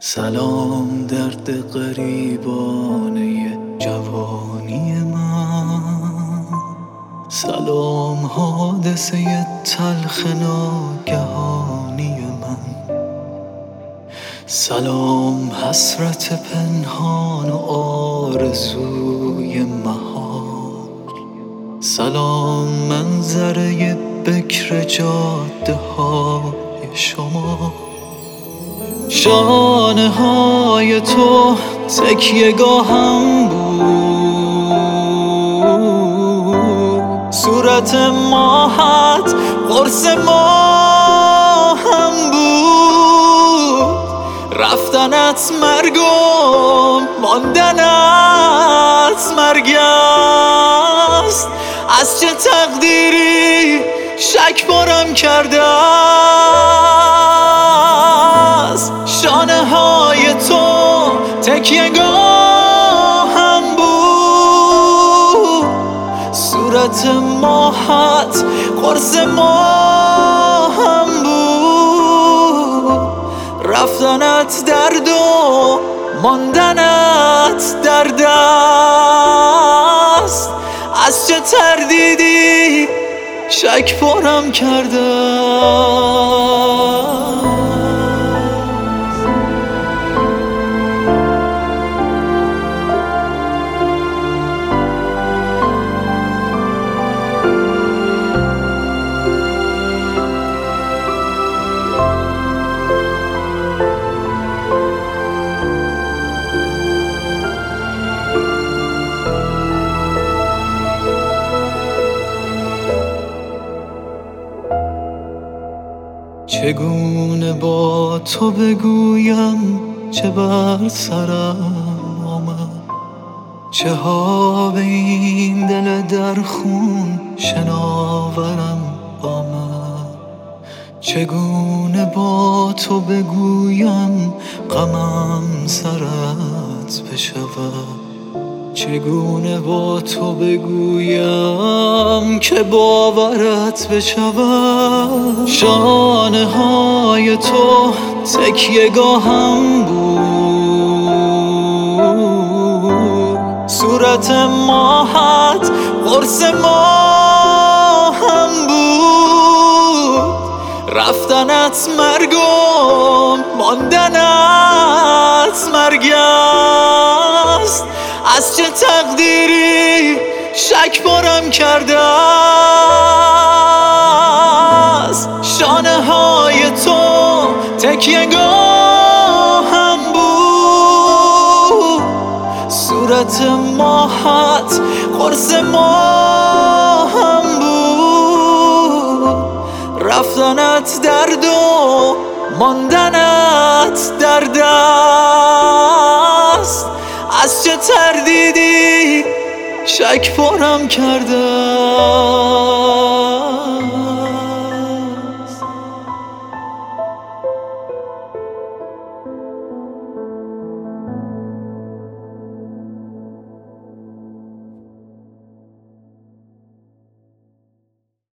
سلام درد غریبانه جوانی من، سلام حادثه تلخ ناگهانی من، سلام حسرت پنهان و آرزوی محال، سلام منظره بکر جاده های شما. شانه های تو تکیه‌گاهم بود، صورت ماهت قرص ماهم بود، رفتنت مرگ و ماندنت مرگ است. از چه تقدیری شک بارم کرده است. شانه های تو تکیه‌گاهم بود، صورت ماهت قرص ماهم بود، رفتنت درد و ماندنت درد است. از چه تردیدی شک بارم کرده. چگونه با تو بگویم چه بر سرم آمد، چه ها به این دل در خون شناورم آمد. چگونه با تو بگویم غمم سرت بشود، چگونه با تو بگویم که باورت بشود. شانه های تو تکیه‌گاهم بود، صورت ماهت قرص ماهم بود، رفتنت مرگ و ماندنت مرگ است. از چه تقدیری شک بارم کرده است. شانه های تو تکیه‌گاهم بود، صورت ماهت قرص ماهم بود، رفتنت درد و ماندنت درد است. از چه تردیدی شک بارم کرده.